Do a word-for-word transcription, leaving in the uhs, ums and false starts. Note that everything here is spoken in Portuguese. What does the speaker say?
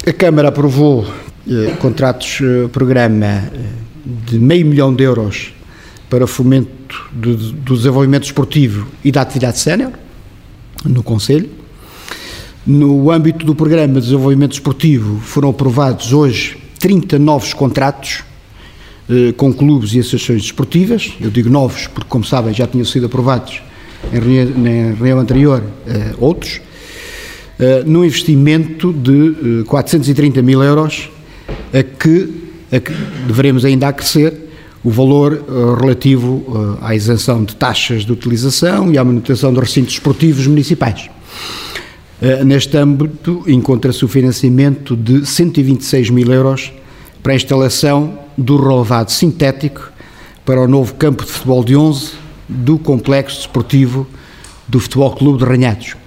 A Câmara aprovou eh, contratos eh, programa eh, de meio milhão de euros para fomento do, do desenvolvimento esportivo e da atividade sénior no Conselho. No âmbito do programa de desenvolvimento esportivo foram aprovados hoje trinta novos contratos eh, com clubes e associações desportivas. Eu digo novos porque, como sabem, já tinham sido aprovados em reunião, na reunião anterior eh, outros, eh, num investimento de eh, quatrocentos e trinta mil euros, a que, a que deveremos ainda acrescer o valor eh, relativo eh, à isenção de taxas de utilização e à manutenção de recintos esportivos municipais. Uh, neste âmbito, encontra-se o financiamento de cento e vinte e seis mil euros para a instalação do relevado sintético para o novo campo de futebol de onze do complexo desportivo do Futebol Clube de Ranhados.